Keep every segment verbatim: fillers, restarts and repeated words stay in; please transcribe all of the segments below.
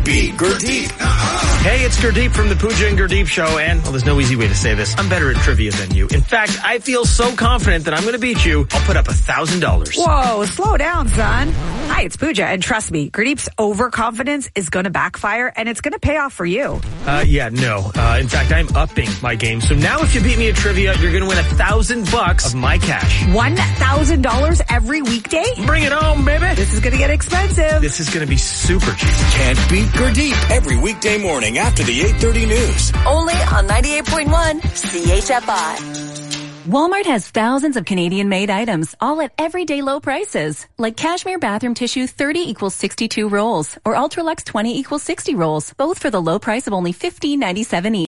Can't beat Gurdeep. Hey, it's Gurdeep from the Pooja and Gurdeep Show, and, well, there's no easy way to say this. I'm better at trivia than you. In fact, I feel so confident that I'm going to beat you, I'll put up a thousand dollars. Whoa, slow down, son. Hi, it's Pooja, and trust me, Gurdeep's overconfidence is going to backfire, and it's going to pay off for you. Uh, yeah, no. Uh, in fact, I'm upping my game. So now if you beat me at trivia, you're going to win a thousand bucks of my cash. One thousand dollars every weekday? Bring it home, baby. This is going to get expensive. This is going to be super cheap. Can't beat Gurdeep every weekday morning after the eight thirty news. Only on ninety-eight point one C H F I. Walmart has thousands of Canadian-made items, all at everyday low prices. Like Cashmere Bathroom Tissue thirty equals sixty-two rolls, or Ultralux twenty equals sixty rolls, both for the low price of only fifteen ninety-seven each.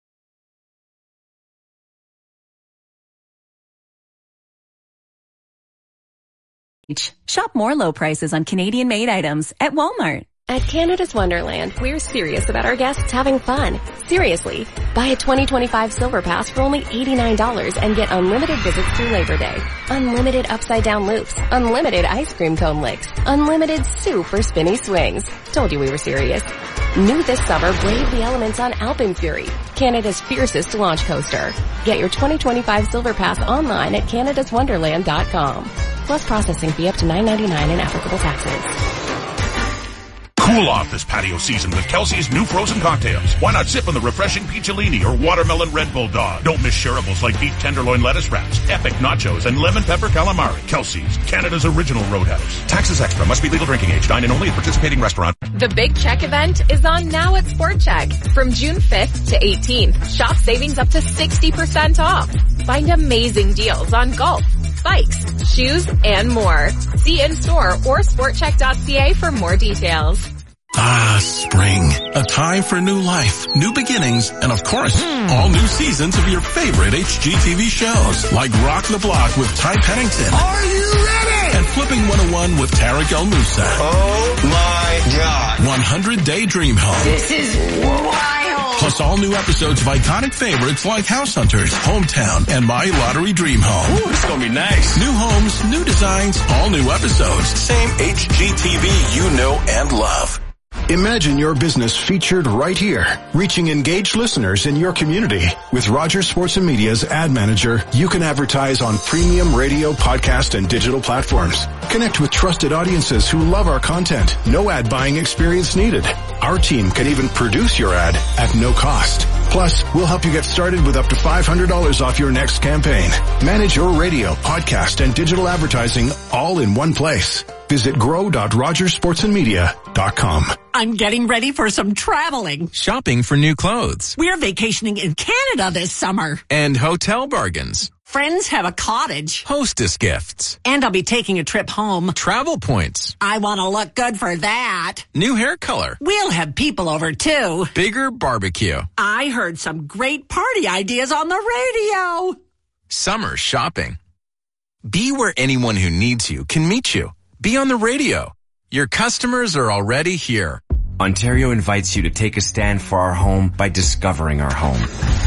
Shop more low prices on Canadian-made items at Walmart. At Canada's Wonderland, we're serious about our guests having fun. Seriously. Buy a twenty twenty-five Silver Pass for only eighty-nine dollars and get unlimited visits through Labor Day. Unlimited upside-down loops. Unlimited ice cream cone licks. Unlimited super spinny swings. Told you we were serious. New this summer, brave the elements on Alpenfury, Canada's fiercest launch coaster. Get your twenty twenty-five Silver Pass online at canada's wonderland dot com. Plus processing fee up to nine ninety-nine and applicable taxes. Cool off this patio season with Kelsey's new frozen cocktails. Why not sip on the refreshing Peacholini or watermelon Red Bull Dog? Don't miss shareables like beef tenderloin lettuce wraps, epic nachos, and lemon pepper calamari. Kelsey's, Canada's original roadhouse. Taxes extra. Must be legal drinking age. Dine in only at participating restaurant. The Big Check event is on now at Sport Check. From June fifth to eighteenth, shop savings up to sixty percent off. Find amazing deals on golf, bikes, shoes, and more. See in-store or sport check dot c a for more details. Ah, spring. A time for new life, new beginnings, and of course, all new seasons of your favorite H G T V shows, like Rock the Block with Ty Pennington. Are you ready? And Flipping one oh one with Tarek El Moussa. Oh my God. one hundred Day Dream Home. This is wild. Plus all new episodes of iconic favorites like House Hunters, Hometown, and My Lottery Dream Home. Ooh, this is gonna be nice. New homes, new designs, all new episodes. Same H G T V you know and love. Imagine your business featured right here, reaching engaged listeners in your community. With Rogers Sports and Media's Ad Manager, you can advertise on premium radio, podcast, and digital platforms. Connect with trusted audiences who love our content. No ad buying experience needed. Our team can even produce your ad at no cost. Plus, we'll help you get started with up to five hundred dollars off your next campaign. Manage your radio, podcast, and digital advertising all in one place. Visit grow dot rogers sports and media dot com. I'm getting ready for some traveling. Shopping for new clothes. We're vacationing in Canada this summer. And hotel bargains. Friends have a cottage. Hostess gifts. And I'll be taking a trip home. Travel points. I want to look good for that. New hair color. We'll have people over too. Bigger barbecue. I heard some great party ideas on the radio. Summer shopping. Be where anyone who needs you can meet you. Be on the radio. Your customers are already here. Ontario invites you to take a stand for our home by discovering our home.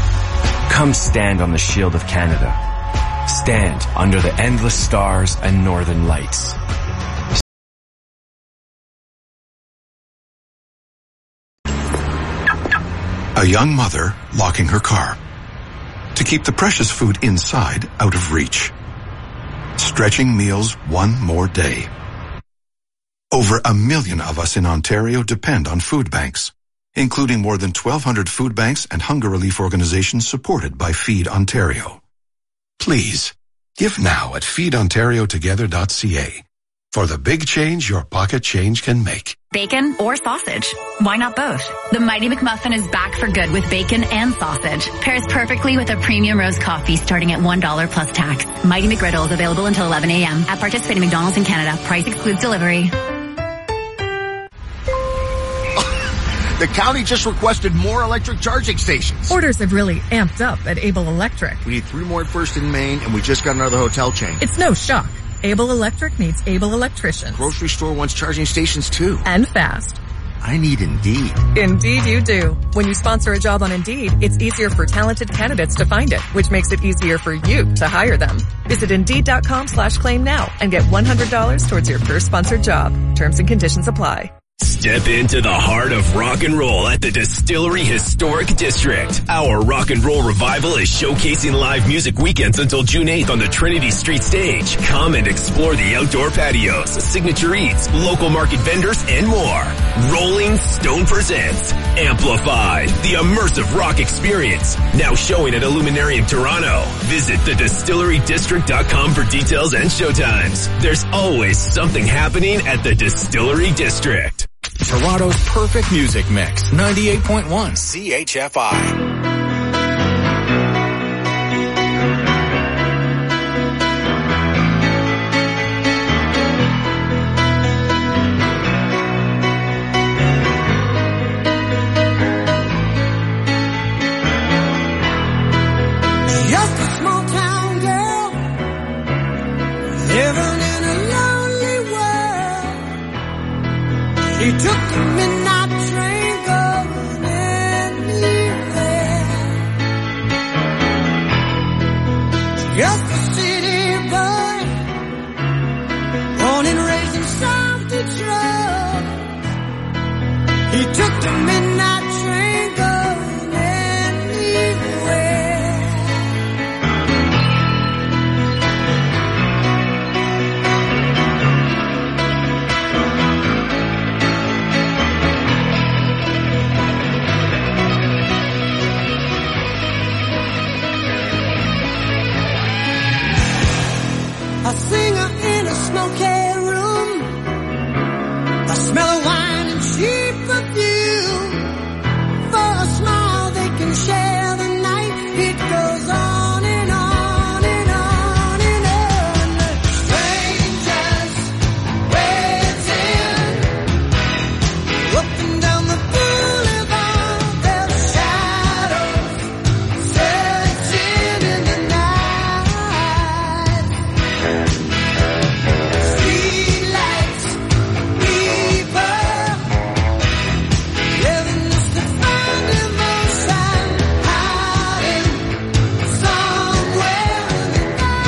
Come stand on the shield of Canada. Stand under the endless stars and northern lights. A young mother locking her car to keep the precious food inside out of reach. Stretching meals one more day. Over a million of us in Ontario depend on food banks, including more than twelve hundred food banks and hunger relief organizations supported by Feed Ontario. Please, give now at feed ontario together dot c a for the big change your pocket change can make. Bacon or sausage? Why not both? The Mighty McMuffin is back for good with bacon and sausage. Pairs perfectly with a premium roast coffee starting at one dollar plus tax. Mighty McGriddle is available until eleven a.m. at participating McDonald's in Canada. Price excludes delivery. The county just requested more electric charging stations. Orders have really amped up at Able Electric. We need three more at First in Maine, and we just got another hotel chain. It's no shock. Able Electric needs able electricians. Grocery store wants charging stations too. And fast. I need Indeed. Indeed you do. When you sponsor a job on Indeed, it's easier for talented candidates to find it, which makes it easier for you to hire them. Visit Indeed.com slash claim now and get one hundred dollars towards your first sponsored job. Terms and conditions apply. Step into the heart of rock and roll at the Distillery Historic District. Our rock and roll revival is showcasing live music weekends until June eighth on the Trinity Street stage. Come and explore the outdoor patios, signature eats, local market vendors, and more. Rolling Stone presents Amplified, the immersive rock experience. Now showing at Illuminarium Toronto. Visit the distillery district dot com for details and showtimes. There's always something happening at the Distillery District. Toronto's perfect music mix, ninety-eight point one C H F I. Just a small town girl living in a lonely world. She took the midnight train going anywhere. Just a city boy, born and raised in South Detroit. He took the midnight train going anywhere. A singer in a smoky room, a smell of wine and cheap perfume. For a smile they can share the night. It goes on and on and on and on. Strangers waiting up and down the boulevard. Their shadows searching in the night. Streetlights, people living just to find emotion, hiding somewhere in the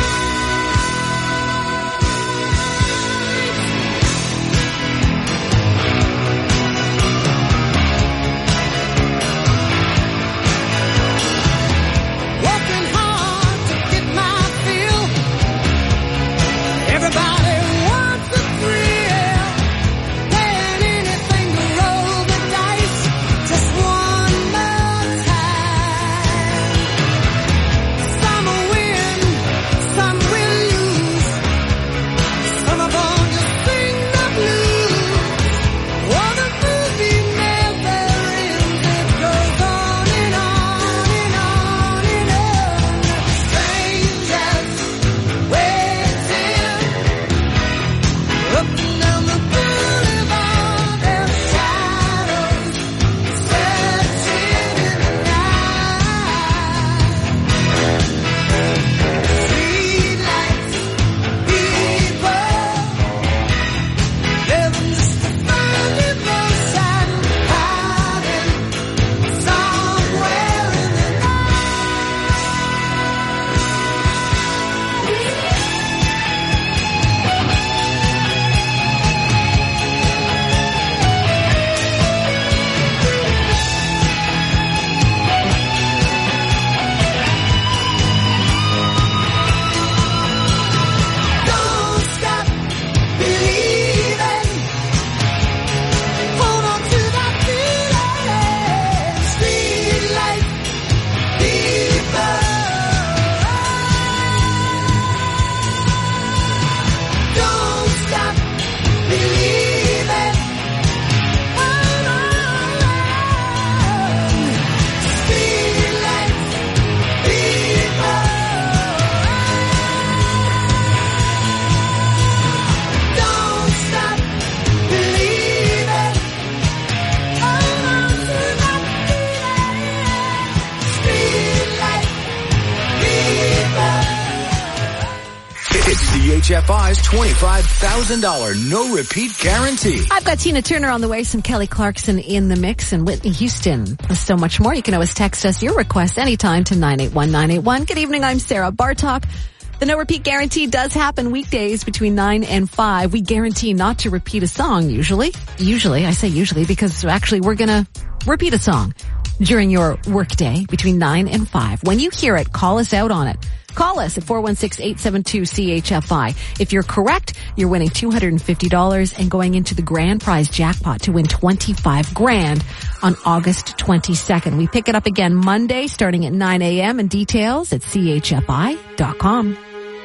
working hard to get my fill. Everybody wants a thrill, paying anything to roll the dice just one more time. Some will win, some will lose. Some are born to sing the blues. Oh, the movie never ends. It goes on and on and on and on. Strangers waiting up and down the boulevard. Their shadows searching in the night. Streetlights, people living just to find emotion, hiding somewhere in the Don't stop believing. Hold on to that feeling. Streetlight people. Don't stop believing. Hold on. Streetlight people. Don't stop believing. Hold on to that feeling. Streetlight people. It's C H F I's twenty-five thousand dollars no-repeat guarantee. I've got Tina Turner on the way, some Kelly Clarkson in the mix, and Whitney Houston. There's so much more. You can always text us your request anytime to nine eight one nine eight one. Good evening, I'm Sarah Bartok. The The no repeat guarantee does happen weekdays between nine and five. We guarantee not to repeat a song usually. Usually, I say usually because actually we're gonna repeat a song during your workday between nine and five. When you hear it, call us out on it. Call us at four one six, eight seven two, C H F I. If you're correct, you're winning two hundred fifty dollars and going into the grand prize jackpot to win twenty-five grand on August twenty-second. We pick it up again Monday starting at nine a.m. and details at C H F I dot com.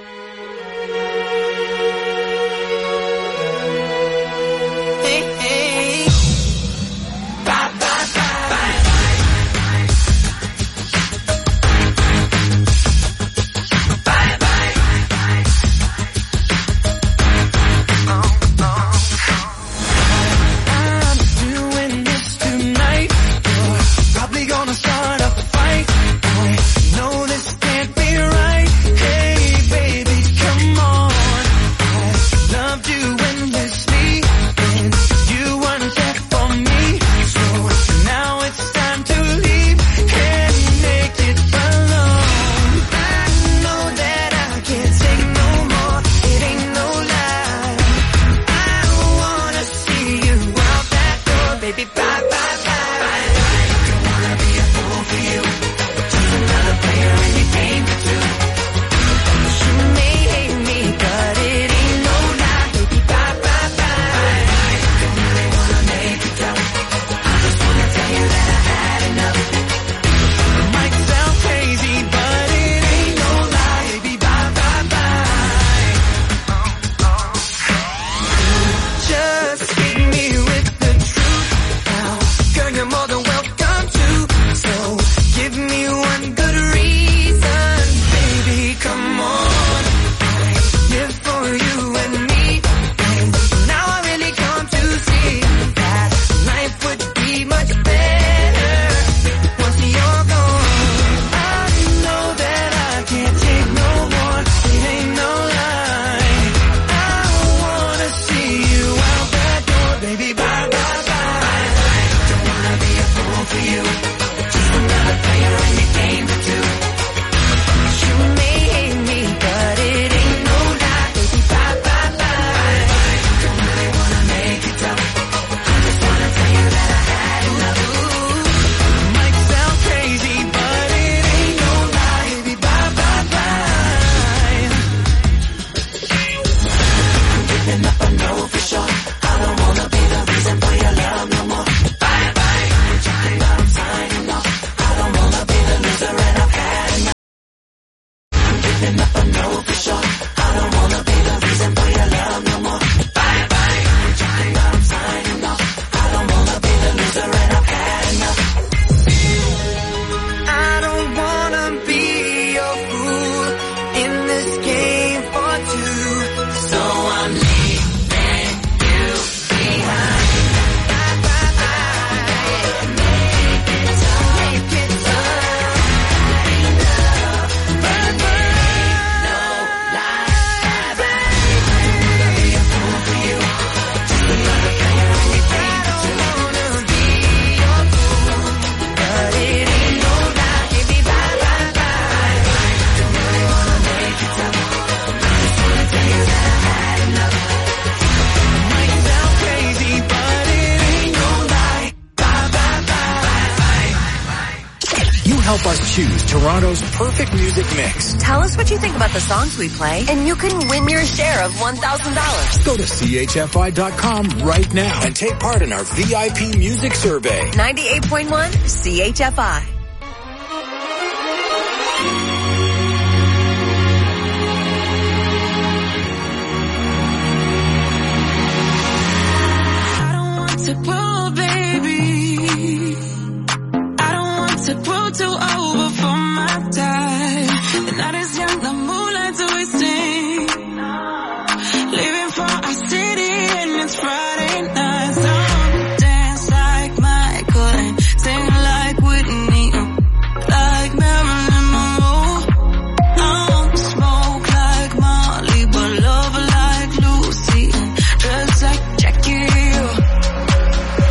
help us choose Toronto's perfect music mix. Tell us what you think about the songs we play, and you can win your share of one thousand dollars. Go to C H F I dot com right now and take part in our V I P music survey. ninety-eight point one C H F I. To grow, baby. I don't want to grow too old before my time. The night is young, the moonlight's wasting. Living for our city and it's Friday night. Some dance like Michael and sing like Whitney, like Marilyn Monroe. I don't smoke like Molly, but love like Lucy, just like Jackie.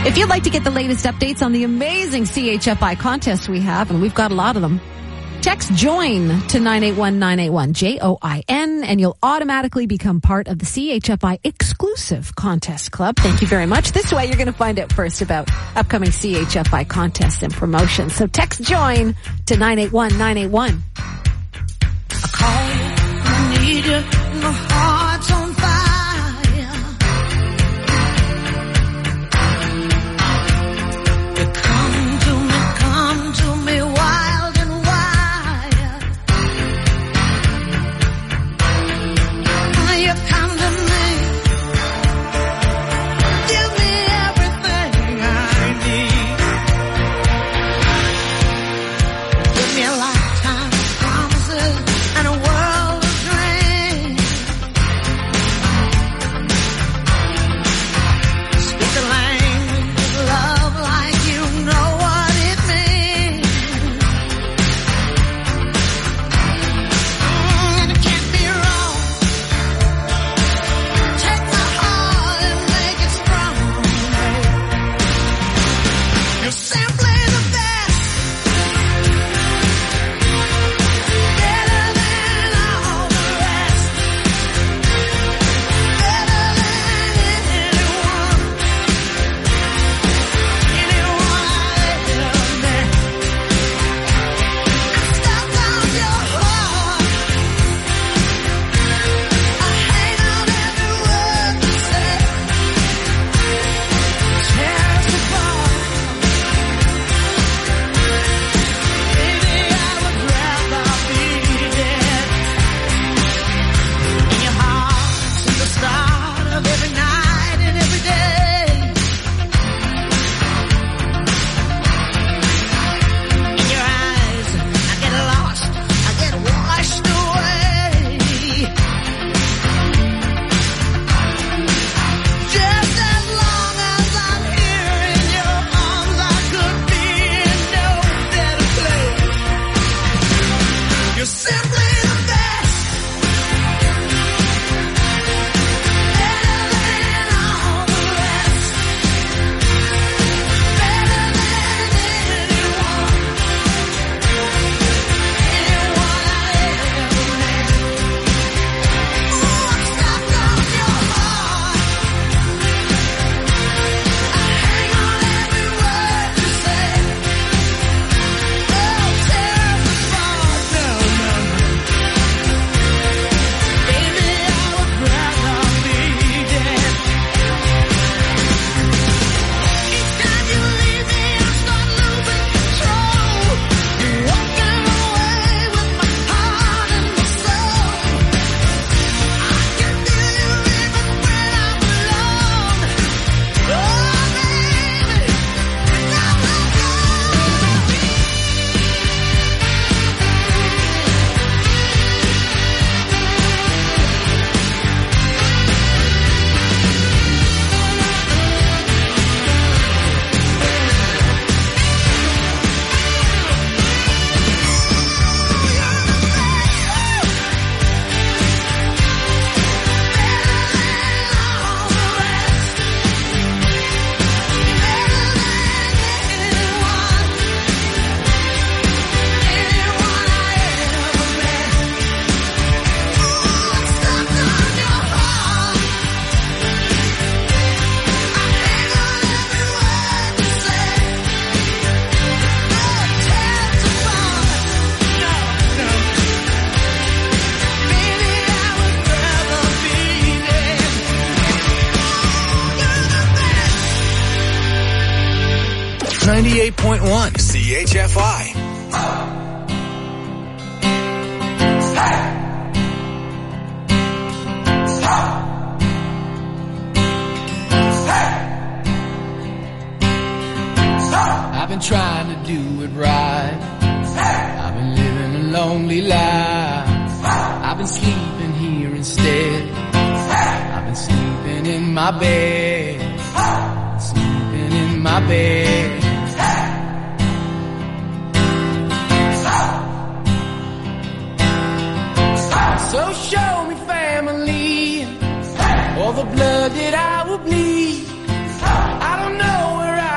If you'd like to get the latest updates on the amazing C H F I contests we have, and we've got a lot of them, text JOIN to nine eight one nine eight one, J O I N, and you'll automatically become part of the C H F I exclusive contest club. Thank you very much. This way you're going to find out first about upcoming C H F I contests and promotions. So text JOIN to nine eight one nine eight one. I call you, I need you, my heart's on fire. You come to me, come to me wild and wild. You come to me, give me everything I need. Give me a lifetime of promises and a world of dreams. Speak the language of love like you know what it means. Mm, it can't be wrong. Take my heart and make it strong. You're simply the best. Better than all the rest. Better than anyone. Anyone I ever met. I'm stuck on your heart. I hang on every word you say. Tear us apart. Baby, I would rather be dead. In your heart since the start of every night and every day. In your eyes, I get lost, I get washed away. Just as long as I'm here in your arms, I could be in no better place. You're simply the best. Better than all the rest. Better than anyone. Anyone I ever met. Ooh, I'm stuck on your heart. I hang on every word you say. Oh, tear us apart. No, no, no. Baby, I would rather be dead. Each time you leave me, I start losing control. You're walking away with my heart and my soul. I can feel you even when I'm alone. Oh, baby, now we'll go. ninety-eight point one C H F I. I've been trying to do it right. I've been living a lonely life. I've been sleeping here instead. I've been sleeping in my bed. Sleeping in my bed. So show me family, all the blood that I will bleed. I don't know where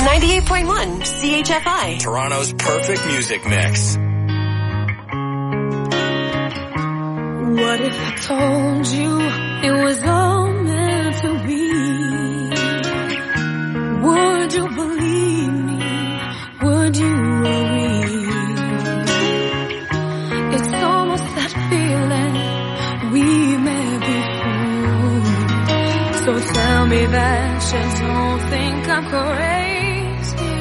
ninety-eight point one C H F I. Toronto's perfect music mix. What if I told you it was all meant to be? Would you believe me? Would you agree? It's almost that feeling we met before. So tell me that you don't think I'm crazy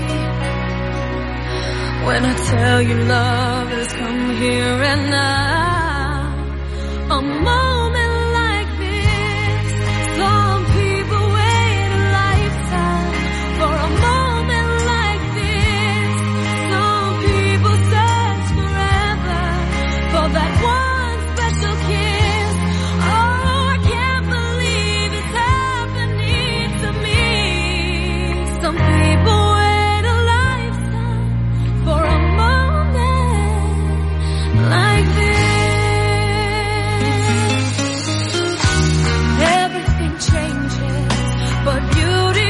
when I tell you love has come here and now. A moment like this, some people wait a lifetime for a moment like this. Some people search forever for that one special kiss. Oh, I can't believe it's happening to me. Some people wait a lifetime for a moment like this. But beauty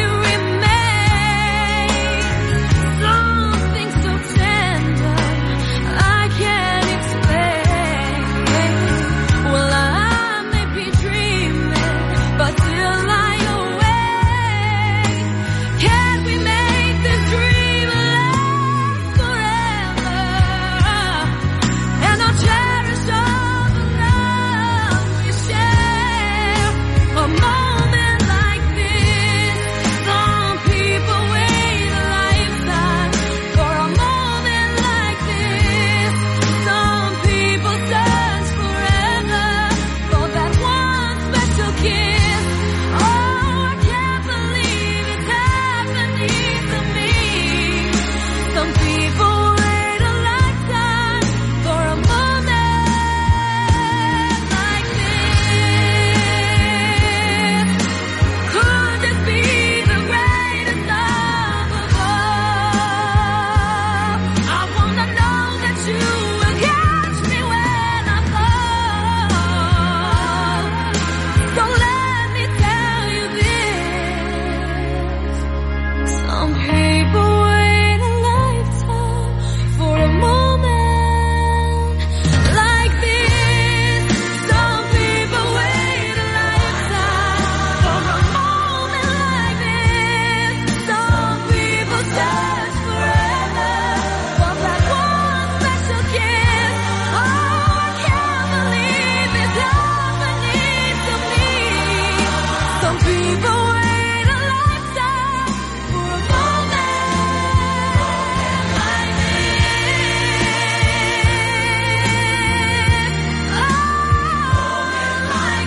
remains, something so tender I can't explain. Well, I may be dreaming, but still lie awake. Can't we make this dream last forever? And I'll cherish all the love we share. A moment like some people wait a lifetime for a moment like this. Some people search forever for that one special kiss. Oh, I can't believe it's happening to me. Some people wait a lifetime for a moment like this. Could this be the greatest love of all? I wanna know that you will catch me when I fall. So let me tell you this. Some people wait a lifetime for a moment like this. Some people wait a lifetime for a moment like this. Some people search forever for that one special kiss. Oh, I can't believe it's happening to me. Some people wait a lifetime for a moment like this. Oh, like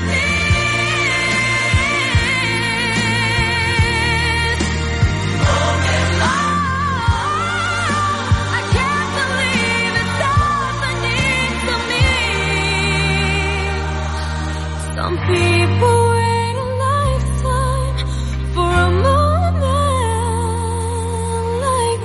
I can't believe it's happening to me. Some people wait a lifetime for a moment like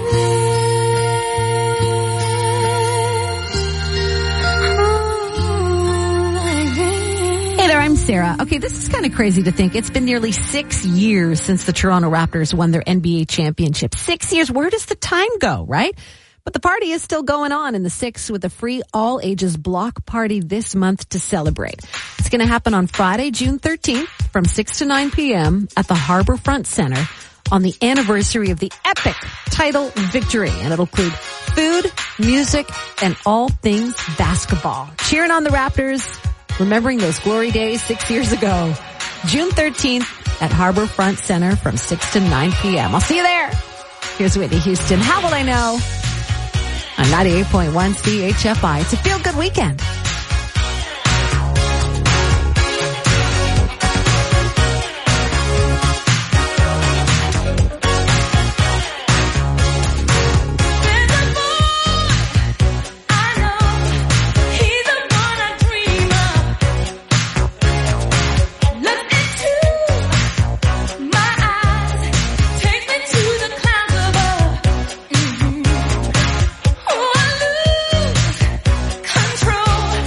this. Hey there, I'm Sarah. Okay, this is kind of crazy to think. It's been nearly six years since the Toronto Raptors won their N B A championship. Six years. Where does the time go, right? But the party is still going on in the six with a free all-ages block party this month to celebrate. It's going to happen on Friday, June thirteenth from six to nine p.m. at the Harbourfront Center on the anniversary of the epic title victory. And it'll include food, music, and all things basketball. Cheering on the Raptors, remembering those glory days six years ago. June thirteenth at Harbourfront Center from six to nine p.m. I'll see you there. Here's Whitney Houston. How will I know? On ninety-eight point one C H F I. It's a feel-good weekend. Control.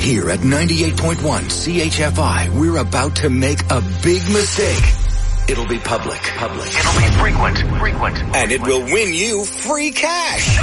Here at ninety-eight point one C H F I, we're about to make a big mistake. It'll be public. Public. It'll be frequent. Frequent. And it will win you free cash.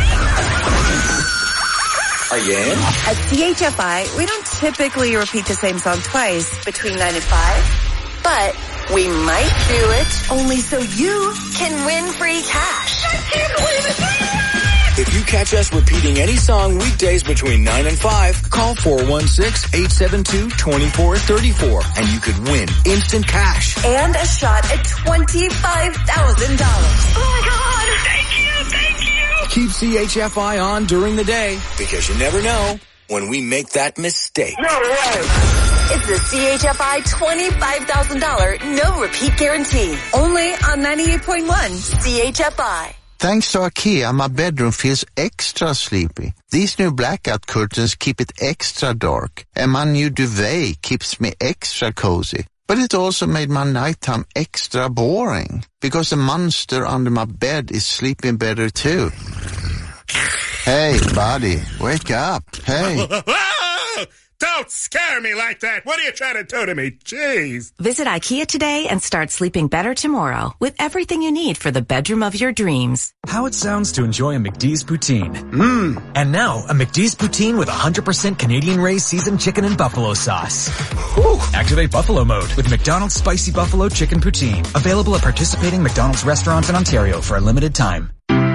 Are you in? At C H F I, we don't typically repeat the same song twice between nine and five, but we might do it only so you can win free cash. I can't believe it. If you catch us repeating any song weekdays between nine and five, call four one six, eight seven two, two four three four and you could win instant cash. And a shot at twenty-five thousand dollars. Oh my God! Thank you, thank you! Keep C H F I on during the day because you never know when we make that mistake. No way! It's the C H F I twenty-five thousand dollars no repeat guarantee. Only on ninety-eight point one C H F I. Thanks to IKEA, my bedroom feels extra sleepy. These new blackout curtains keep it extra dark, and my new duvet keeps me extra cozy. But it also made my nighttime extra boring, because the monster under my bed is sleeping better too. Hey, buddy, wake up. Hey. Don't scare me like that. What are you trying to do to me? Jeez. Visit IKEA today and start sleeping better tomorrow with everything you need for the bedroom of your dreams. How it sounds to enjoy a McDee's poutine. Mmm. And now, a McDee's poutine with one hundred percent Canadian-raised seasoned chicken and buffalo sauce. Whew. Activate Buffalo mode with McDonald's Spicy Buffalo Chicken Poutine. Available at participating McDonald's restaurants in Ontario for a limited time.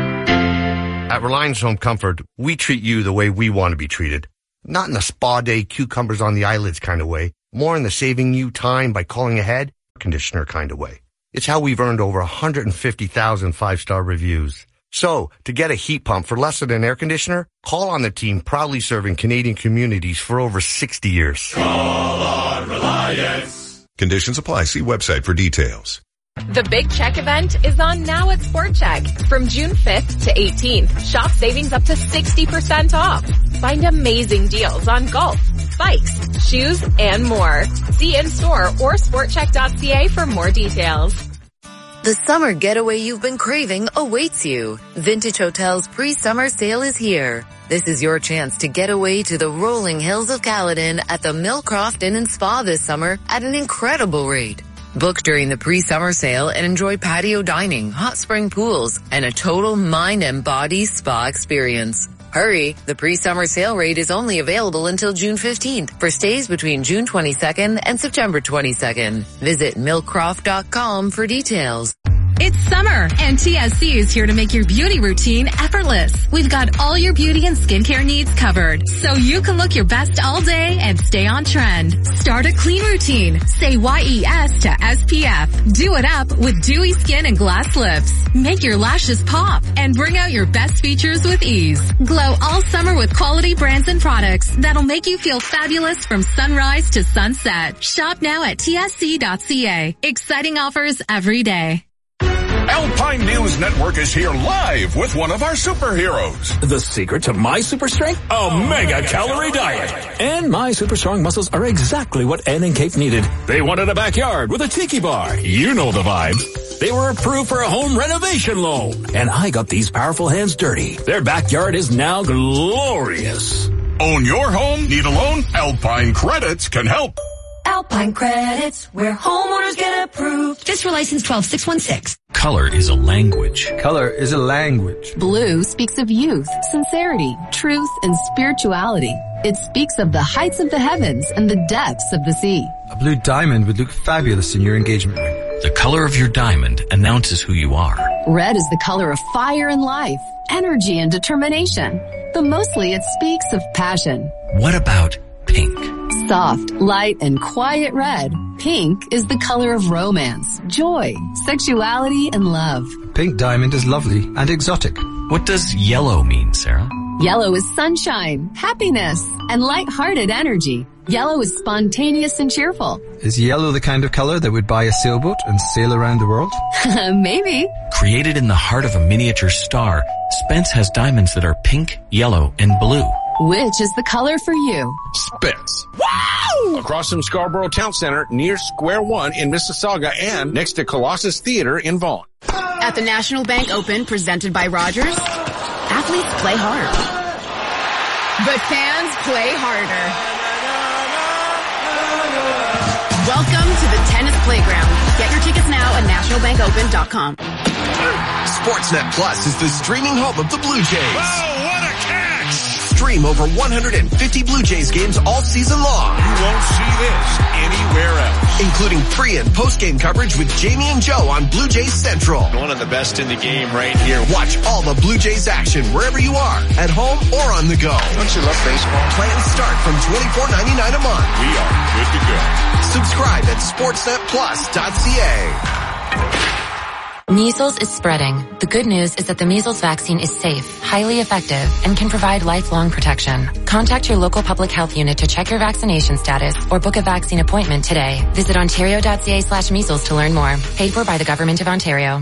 At Reliance Home Comfort, we treat you the way we want to be treated. Not in a spa day, cucumbers on the eyelids kind of way. More in the saving you time by calling ahead, conditioner kind of way. It's how we've earned over one hundred fifty thousand five-star reviews. So, to get a heat pump for less than an air conditioner, call on the team proudly serving Canadian communities for over sixty years. Call on Reliance. Conditions apply. See website for details. The Big Check event is on now at Sport Check. From June fifth to eighteenth, shop savings up to sixty percent off. Find amazing deals on golf, bikes, shoes, and more. See in-store or sport check dot c a for more details. The summer getaway you've been craving awaits you. Vintage Hotel's pre-summer sale is here. This is your chance to get away to the rolling hills of Caledon at the Millcroft Inn and Spa this summer at an incredible rate. Book during the pre-summer sale and enjoy patio dining, hot spring pools, and a total mind and body spa experience. Hurry, the pre-summer sale rate is only available until June fifteenth for stays between June twenty-second and September twenty-second. Visit millcroft dot com for details. It's summer, and T S C is here to make your beauty routine effortless. We've got all your beauty and skincare needs covered, so you can look your best all day and stay on trend. Start a clean routine. Say Y E S to S P F. Do it up with dewy skin and glass lips. Make your lashes pop and bring out your best features with ease. Glow all summer with quality brands and products that'll make you feel fabulous from sunrise to sunset. Shop now at T S C dot C A. Exciting offers every day. Alpine News Network is here live with one of our superheroes. The secret to my super strength? A oh, mega calorie diet. And my super strong muscles are exactly what Ed and Kate needed. They wanted a backyard with a tiki bar. You know the vibe. They were approved for a home renovation loan. And I got these powerful hands dirty. Their backyard is now glorious. Own your home? Need a loan? Alpine Credits can help. Alpine Credits, where homeowners get approved. Fiscal license twelve six one six. Color is a language. Color is a language. Blue speaks of youth, sincerity, truth, and spirituality. It speaks of the heights of the heavens and the depths of the sea. A blue diamond would look fabulous in your engagement ring. The color of your diamond announces who you are. Red is the color of fire and life, energy and determination. But mostly it speaks of passion. What about pink? Soft, light, and quiet red. Pink is the color of romance, joy, sexuality, and love. Pink diamond is lovely and exotic. What does yellow mean, Sarah? Yellow is sunshine, happiness, and light-hearted energy. Yellow is spontaneous and cheerful. Is yellow the kind of color that would buy a sailboat and sail around the world? Maybe. Created in the heart of a miniature star, Spence has diamonds that are pink, yellow, and blue. Which is the color for you? Spence. Wow! Across from Scarborough Town Center, near Square One in Mississauga, and next to Colossus Theater in Vaughan. At the National Bank Open, presented by Rogers, athletes play hard. But fans play harder. Welcome to the tennis playground. Get your tickets now at national bank open dot com. Sportsnet Plus is the streaming home of the Blue Jays. Oh, what a catch! Stream over one hundred fifty Blue Jays games all season long. You won't see this anywhere else. Including pre- and post-game coverage with Jamie and Joe on Blue Jays Central. One of the best in the game right here. Watch all the Blue Jays action wherever you are, at home or on the go. Don't you love baseball? Plans start from twenty-four ninety-nine a month. We are good to go. Subscribe at sportsnet plus dot c a. Measles is spreading. The good news is that the measles vaccine is safe, highly effective, and can provide lifelong protection. Contact your local public health unit to check your vaccination status or book a vaccine appointment today. Visit ontario dot c a slash measles to learn more. Paid for by the Government of Ontario.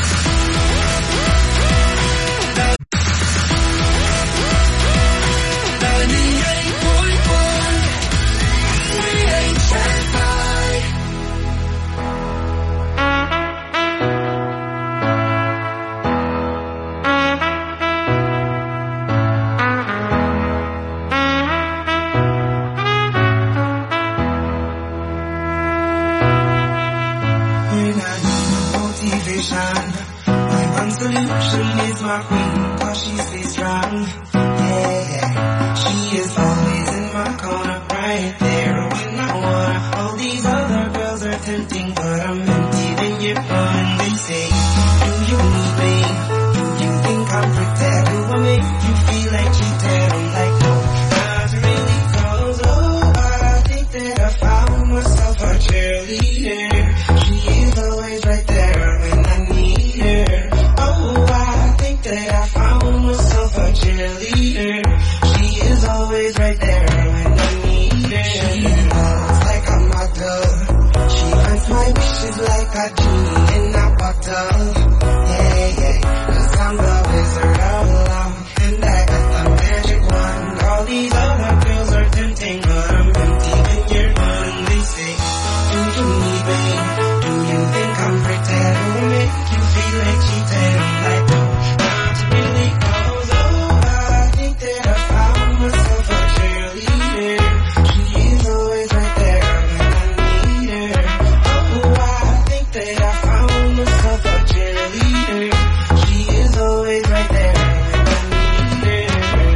Solution is my queen, cause she stays strong. Yeah, yeah. She is always in my corner, right there when I want. All these other girls are tempting, but I'm empty when you're gone. They say, do you need me? Do you think I'm pretend? Do I make you feel like cheating? I'm like, no, not really, cause oh, I think that I found myself a cheerleader. She is always right there when I need her. Oh, I think that I found myself a cheerleader. She is always right there when I need her. She looks like a model. She grants my wishes like a genie in a bottle. Yeah, yeah, cause I'm the wizard of love, and I got the magic wand. All these other girls are tempting, but I'm empty when you're gone. They say, do you need me? Do you think I'm pretend? Will make you feel like cheating? I'm like, no, not really, cause oh, I think that I found myself a cheerleader. She is always right there when I need her. Oh, I think that I found myself a cheerleader. She is always right there when I need her.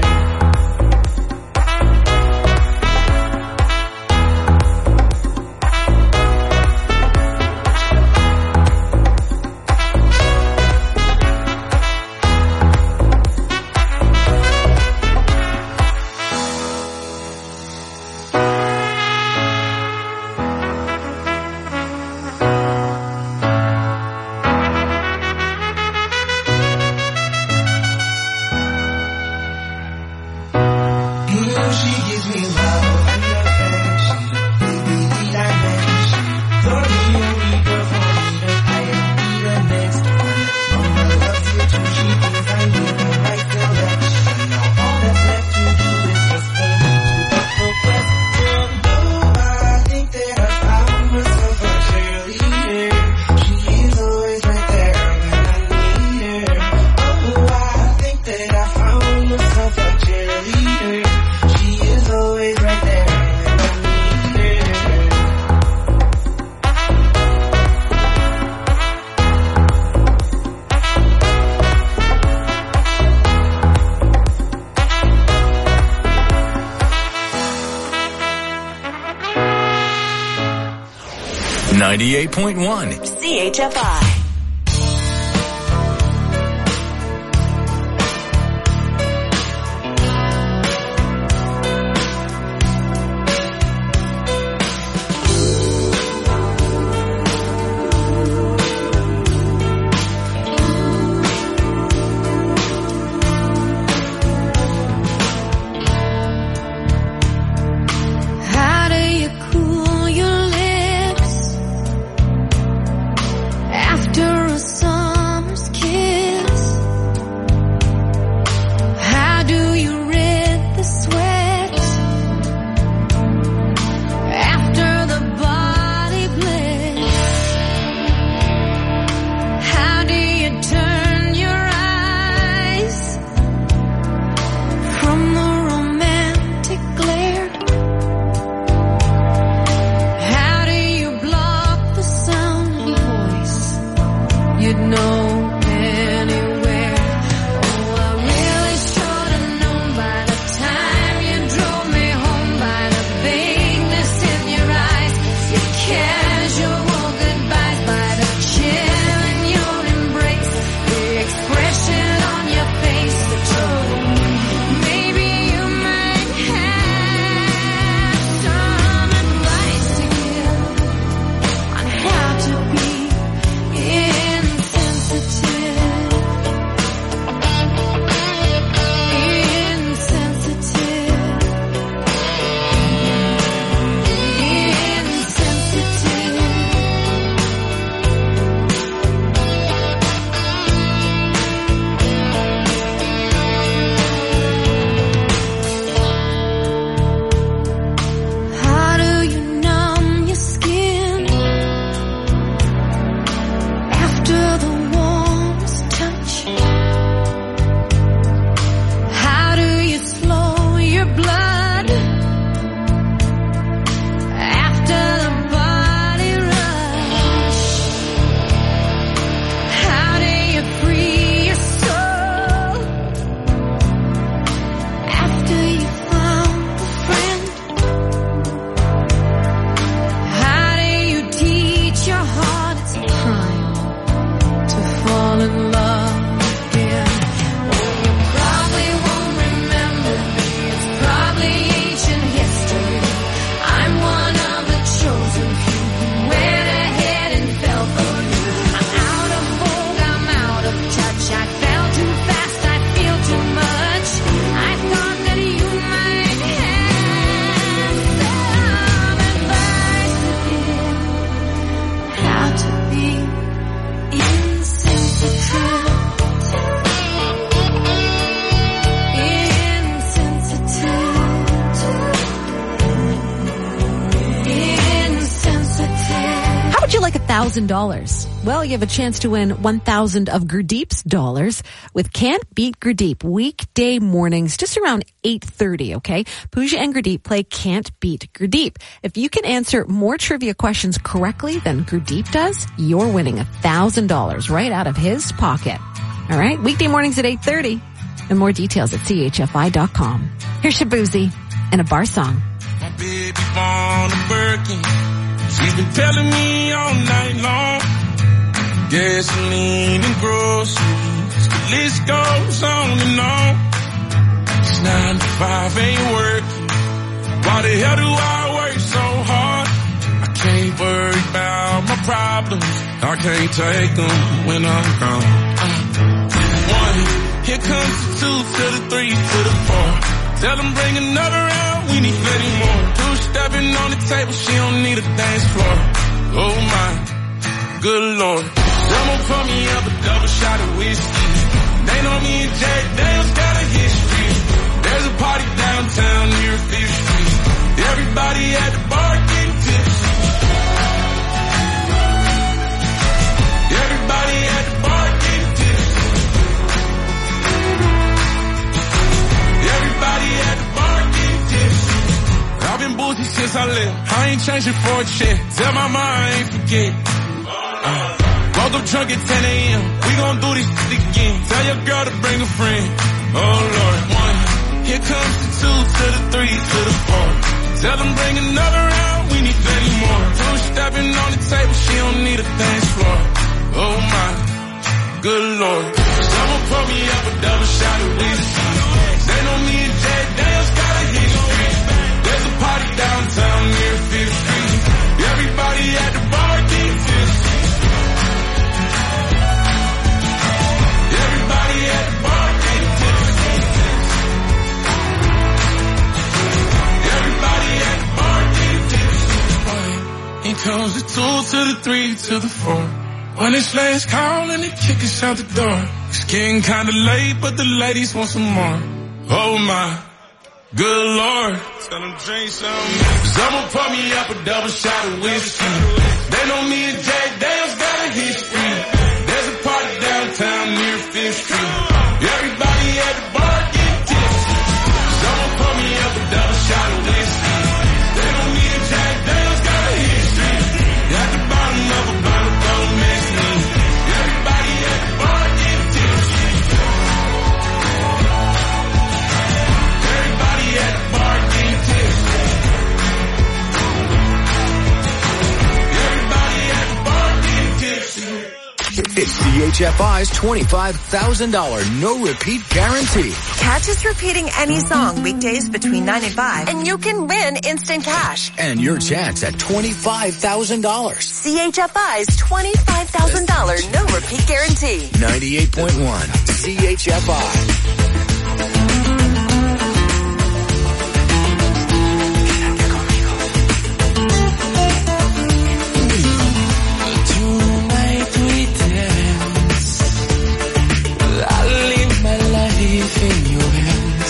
Mm, she gives me love and affection. Baby, need I mention? You're the only girl for me that I am be the next one. Mama loves you too, she thinks I need the right selection. Now all that's left to do is just for me to put the question. Oh, I think that I found myself a cheerleader. She is always right there when I need her. Oh, I think that I found myself a cheerleader. She is always right there when I need her. ninety-eight point one. C H F I. How do you cool your lips after thousand dollars. Well, you have a chance to win one thousand of Gurdeep's dollars with Can't Beat Gurdeep weekday mornings just around eight thirty, okay? Pooja and Gurdeep play Can't Beat Gurdeep. If you can answer more trivia questions correctly than Gurdeep does, you're winning one thousand dollars right out of his pocket. All right? Weekday mornings at eight thirty. And more details at C H F I dot com. Here's Shabuzi and a bar song. My baby born a Birkin. She's been telling me all night long. Gasoline and groceries. The list goes on and on. It's nine to five ain't working. Why the hell do I work so hard? I can't worry about my problems. I can't take them when I'm gone. Uh, one, here comes the two to the three to the four. Tell them bring another round, we need plenty more. Two stepping on the table, she don't need a dance floor. Oh my, good lord. Someone pour me up a double shot of whiskey. They know me and Jack Daniels got a history. There's a party downtown near Fifth Street. Everybody at the bar getting tipsy. Everybody at the bar getting tipsy. Everybody at the bar getting tipsy. I've been boozy since I left. I ain't changing for a check. Tell my mom I ain't forget. Uh, woke up drunk at ten a.m. We gon' do this shit again. Tell your girl to bring a friend. Oh Lord, one. Here comes the two to the three to the four. Tell them bring another round. We need plenty more. Two stepping on the table. She don't need a dance floor. Oh my, good lord. Someone pour me up a double shot of whiskey. They know me and Jack Daniels got a history. There's a party downtown near Fifth Street. Everybody at the bar getting tipsy. Everybody at the bar getting tipsy. Everybody at the bar getting tipsy. Here comes the two to the three to the four. When it's last call and they kick us out the door. It's getting kinda late, but the ladies want some more. Oh my, good lord. Tell them drink some. Someone pour me up a double shot of whiskey. They know me and Jack Daniels got a history. There's a party downtown near Fifth Street. Everybody at the bar get tipsy. Someone pour me up a double shot of whiskey. They know me and Jack Daniels got a history. At the bottom of a bottle, don't mess me. Everybody at the bar get tipsy. Everybody at the bar get tipsy. Everybody at the bar get tipsy. It's C H F I's twenty-five thousand dollars no-repeat guarantee. Catch us repeating any song weekdays between nine and five, and you can win instant cash. And your chance at twenty-five thousand dollars. C H F I's twenty-five thousand dollars no-repeat guarantee. ninety-eight point one C H F I. In your hands,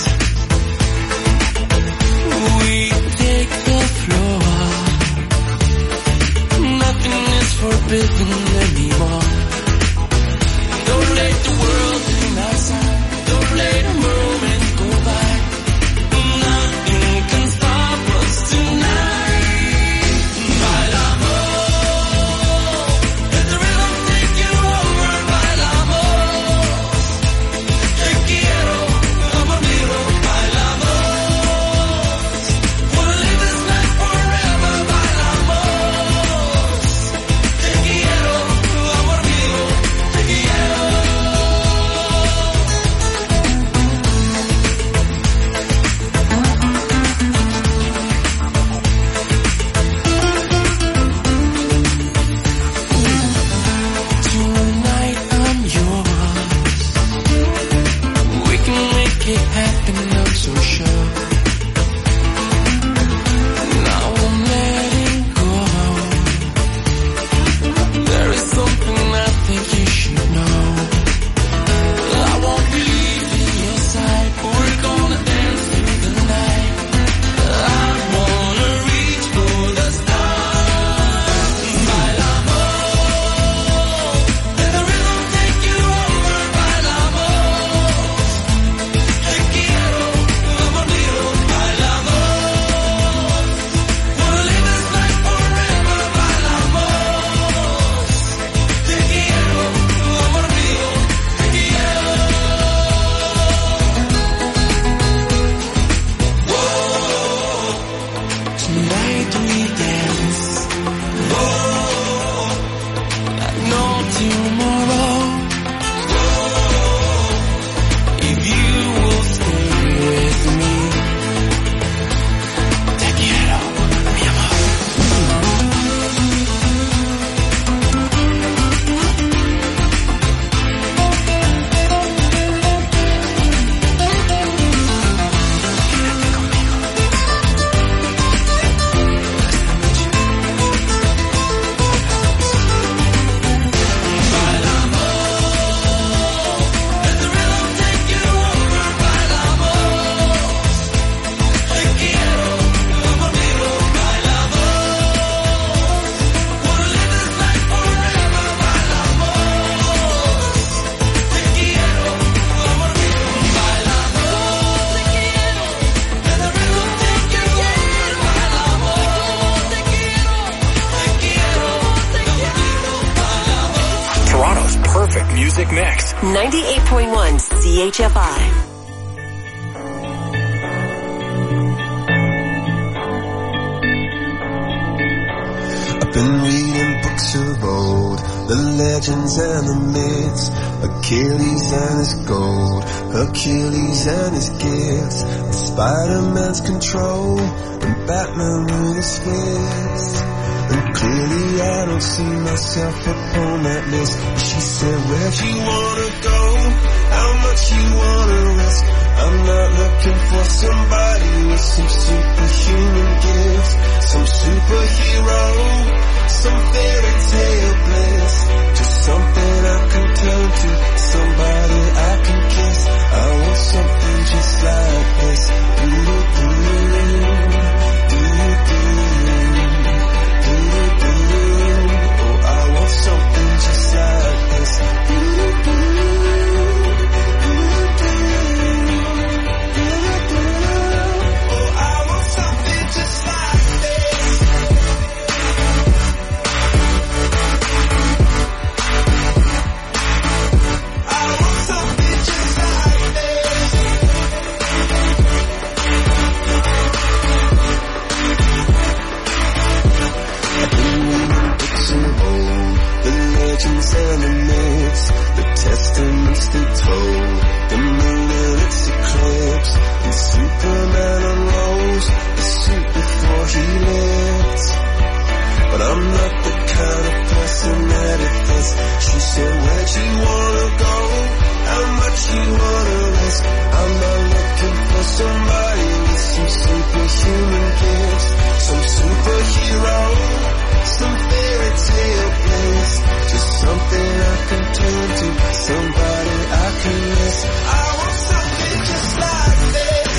we take the floor. Nothing is forbidden anymore. Don't let the world turn outside. Don't let a moment go by. Nothing can stop us tonight. Bailamos, let the rhythm take you over. Bailamos, te quiero. It happened, I'm so sure. Now I'm letting go. There is something I think you should know. I won't be leaving your side. We're gonna dance through the night. I wanna reach for the stars. Bailamos, ninety-eight point one C H F I. Been reading books of old, the legends and the myths, Achilles and his gold, Hercules and his gifts, and Spider-Man's control, and Batman with his fists. And clearly I don't see myself upon that list. She said, where'd you wanna go? How much you wanna risk? I'm not looking for somebody with some superhuman gifts, some superhero, some fairy tale bliss, just something I can turn to, somebody I can kiss. I want something just like this. Do-do-do, do-do-do, do-do-do. Oh, I want something just like this. Do-do-do, do-do-do, do-do-do. Oh, I want something just like this. And the myths, the testaments they told, the moon and its eclipse, and Superman unrolls the suit before he lived. But I'm not the kind of person that it fits. She said, where'd you wanna go? How much you wanna risk? I'm not looking for somebody with some superhuman gifts, some superhero, some fairy tale bliss, just something I can turn to, somebody I can miss. I want something just like this.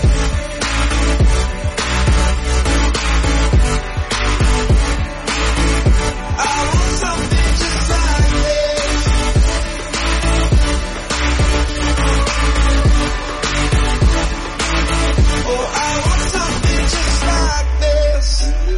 I want something just like this. Oh, I want something just like this.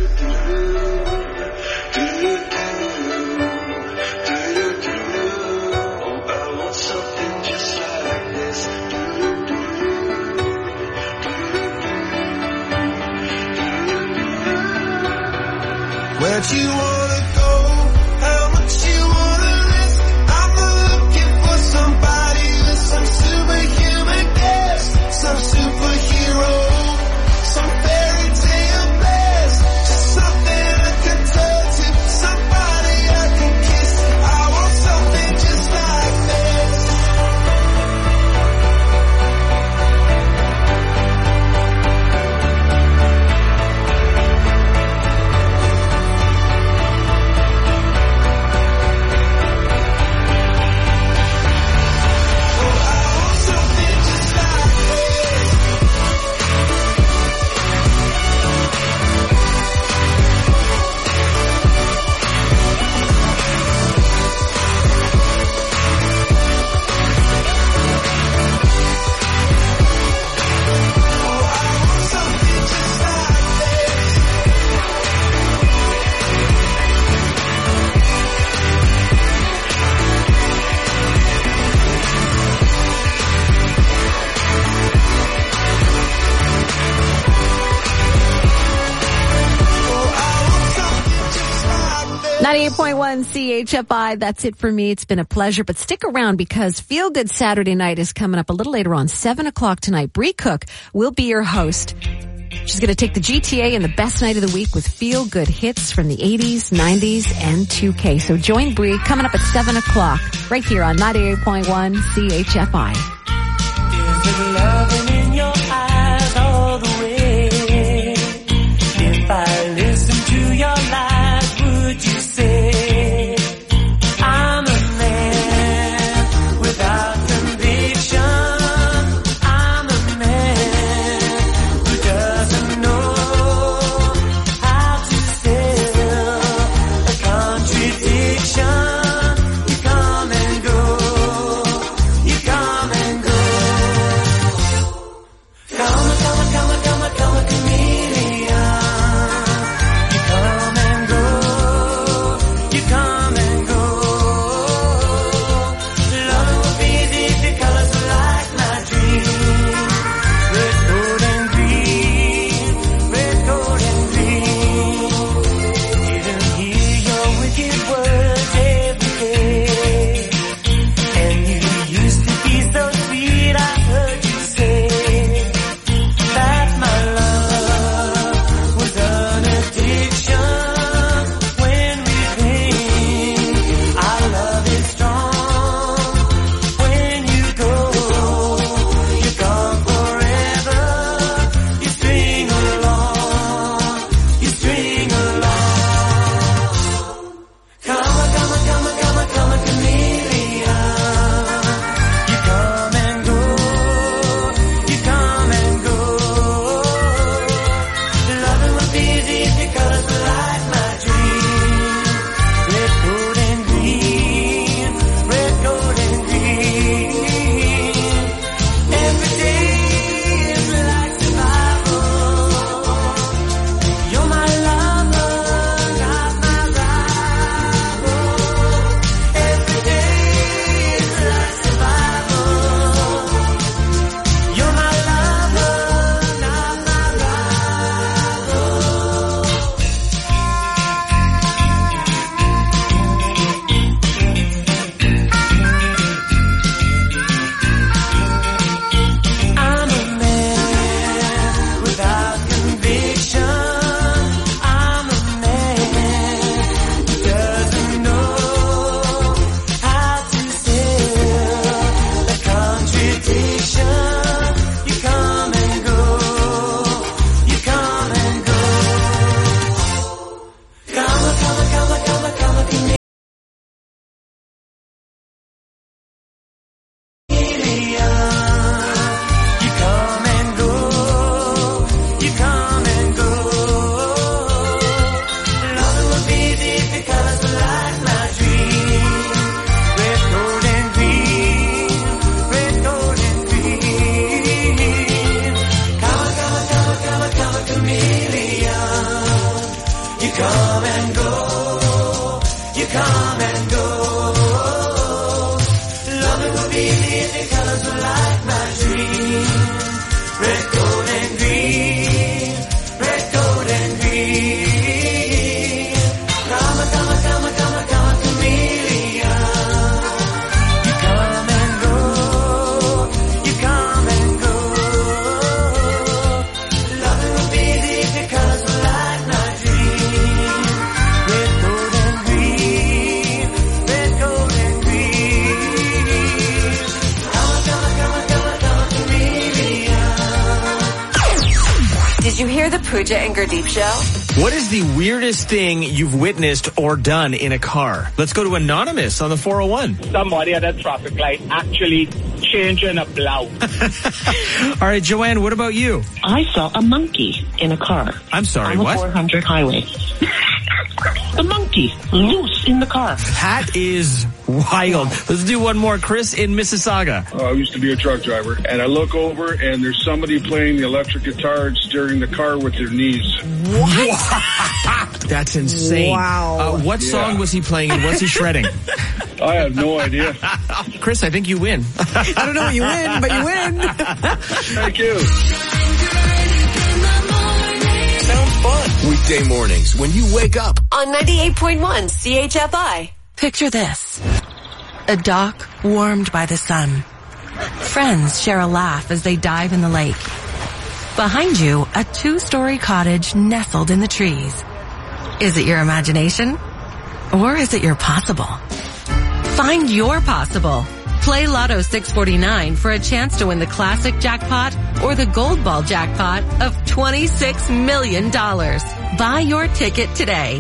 Where'd you wanna go? How much you wanna risk? I'm not looking for somebody with some superhuman gifts, some superhero, some fairy tale bliss, just something I can turn to, somebody I can kiss. I want something just like this. ninety-eight point one C H F I, that's it for me. It's been a pleasure, but stick around because Feel Good Saturday Night is coming up a little later on, seven o'clock tonight. Bree Cook will be your host. She's going to take the G T A and the best night of the week with feel good hits from the eighties, nineties, and two K. So join Bree coming up at seven o'clock right here on ninety-eight point one C H F I. Is it loving in your eyes all the way? If I listen to your lies, would you say I'm a man without conviction? I'm a man who doesn't know how to sell a contradiction. You come and go, you come and go. come and go. Loving would be if the colors were like my dream. Red, gold, and green. Red, gold, and green. Come, come, come, come, come, chameleon. You come and go. You come and go. Loving would be if the colors were like my dream. Red, gold, and green. Red, gold, and green. Come, come, come, come, come, chameleon. Did you hear the Pooja and Gurdeep show? What is the weirdest thing you've witnessed or done in a car? Let's go to Anonymous on the four oh one. Somebody at a traffic light actually changing a blouse. All right, Joanne, what about you? I saw a monkey in a car. I'm sorry, on the what? four hundred highway. A monkey loose in the car. That is wild. Let's do one more. Chris in Mississauga. Uh, I used to be a truck driver, and I look over, and there's somebody playing the electric guitar and steering the car with their knees. What? That's insane. Wow. Uh, what Yeah. song was he playing and was he shredding? I have no idea. Chris, I think you win. I don't know what you win, but you win. Thank you. Sounds fun. Weekday mornings when you wake up. On ninety-eight point one C H F I. Picture this. A dock warmed by the sun. Friends share a laugh as they dive in the lake. Behind you, a two-story cottage nestled in the trees. Is it your imagination? Or is it your possible? Find your possible. Play Lotto six forty-nine for a chance to win the classic jackpot or the gold ball jackpot of twenty-six million dollars. Buy your ticket today.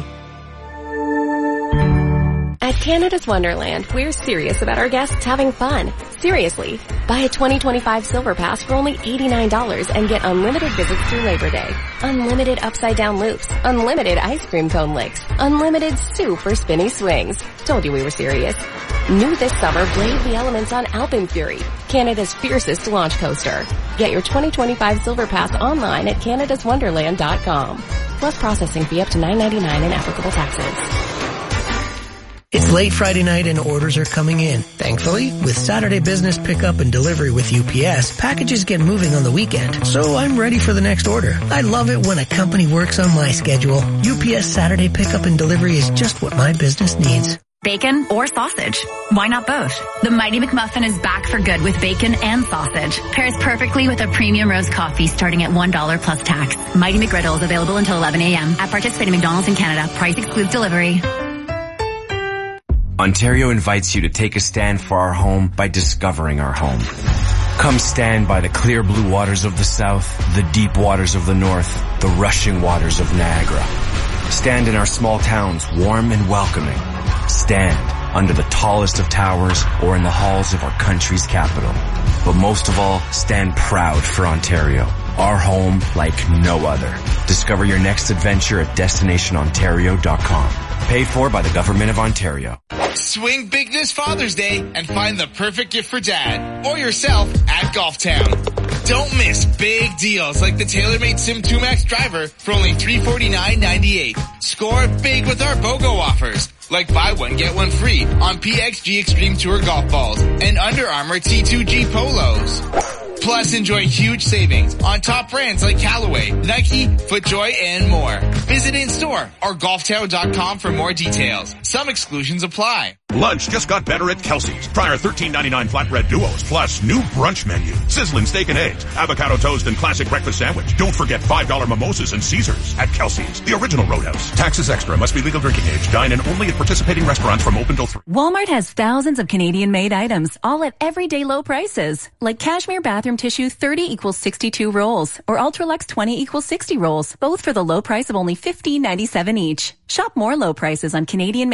At Canada's Wonderland, we're serious about our guests having fun. Seriously. Buy a twenty twenty-five Silver Pass for only eighty-nine dollars and get unlimited visits through Labor Day. Unlimited upside-down loops. Unlimited ice cream cone licks. Unlimited super spinny swings. Told you we were serious. New this summer, brave the elements on Alpine Fury, Canada's fiercest launch coaster. Get your twenty twenty-five Silver Pass online at canada's wonderland dot com. Plus processing fee up to nine ninety-nine and applicable taxes. It's late Friday night and orders are coming in. Thankfully, with Saturday business pickup and delivery with U P S, packages get moving on the weekend. So I'm ready for the next order. I love it when a company works on my schedule. U P S Saturday pickup and delivery is just what my business needs. Bacon or sausage? Why not both? The Mighty McMuffin is back for good with bacon and sausage. Pairs perfectly with a premium roast coffee starting at one dollar plus tax. Mighty McGriddle is available until eleven a.m. at participating McDonald's in Canada. Price excludes delivery. Ontario invites you to take a stand for our home by discovering our home. Come stand by the clear blue waters of the south, the deep waters of the north, the rushing waters of Niagara. Stand in our small towns, warm and welcoming. Stand under the tallest of towers or in the halls of our country's capital. But most of all, stand proud for Ontario, our home like no other. Discover your next adventure at destination ontario dot com. Paid for by the Government of Ontario. Swing big this Father's Day and find the perfect gift for dad or yourself at Golf Town. Don't miss big deals like the TaylorMade Sim two Max driver for only three forty-nine ninety-eight. Score big with our BOGO offers, like buy one, get one free on P X G Extreme Tour golf balls and Under Armour T two G polos. Plus, enjoy huge savings on top brands like Callaway, Nike, FootJoy, and more. Visit in-store or golf town dot com for more details. Some exclusions apply. Lunch just got better at Kelsey's. Try our thirteen ninety-nine flatbread duos, plus new brunch menu. Sizzling steak and eggs, avocado toast, and classic breakfast sandwich. Don't forget five dollar mimosas and Caesars at Kelsey's, the original Roadhouse. Taxes extra. Must be legal drinking age. Dine in only at participating restaurants from open till three. Walmart has thousands of Canadian-made items, all at everyday low prices. Like cashmere bathroom tissue thirty equals sixty-two rolls, or Ultralux twenty equals sixty rolls, both for the low price of only fifteen ninety-seven each. Shop more low prices on Canadian